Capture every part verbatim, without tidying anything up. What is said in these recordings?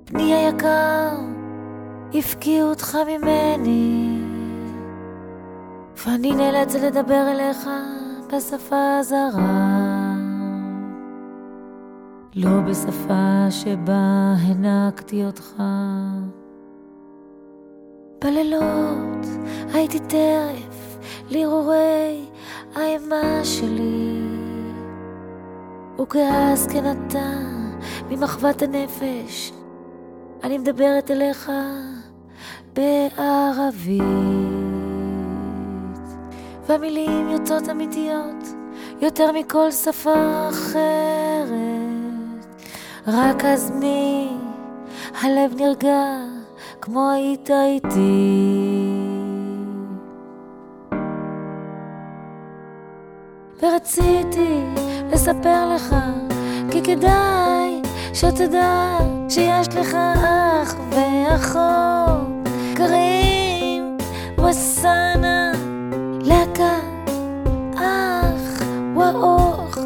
בני היקר, הפקיעו אותך ממני, ואני נאלצת לדבר אליך בשפה זרה, לא בשפה שבה הנקתי אותך. בלילות הייתי טרף להרהורי האימה שלי, וכאז כן אתה ממחוות הנפש אני מדברת אליך בערבית, והמילים יוצאות אמיתיות יותר מכל שפה אחרת. רק אז מי הלב נרגע כמו היית איתי, ורציתי לספר לך כי כדאי שתדע שיש לך אח ואחות, קרים וסנה לקה אח ואוכת,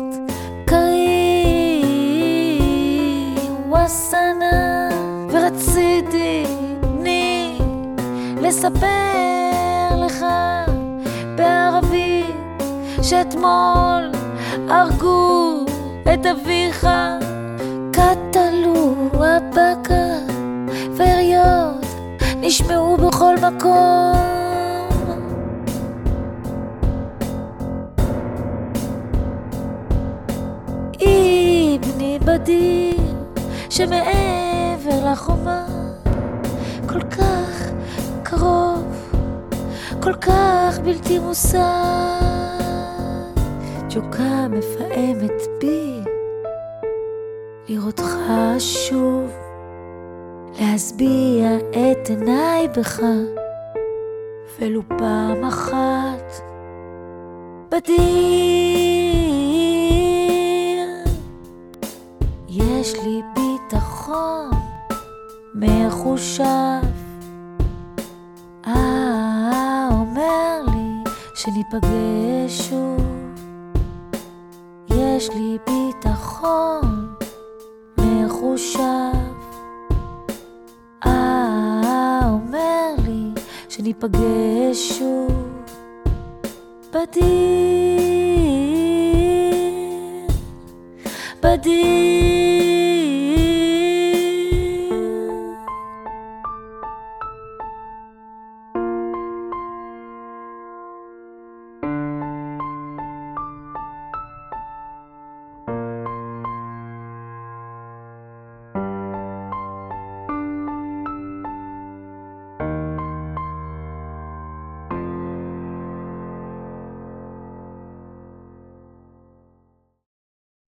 קרים וסנה. ורציתי בני לספר לך בערבית שאתמול הרגו את אביך, קטלו הבקה ויריות נשמעו בכל מקום. איבני בדיר שמעבר לחומה, כל כך קרוב, כל כך בלתי מושג, תשוקה מפעמת בי לראותך שוב, להשביע את עיניי בך ולו פעם אחת בדיר. יש לי ביטחון מחושב, אה, אומר לי שניפגש שוב. יש לי ביטחון מחושב, אה, אומר לי שניפגש שוב בדיר.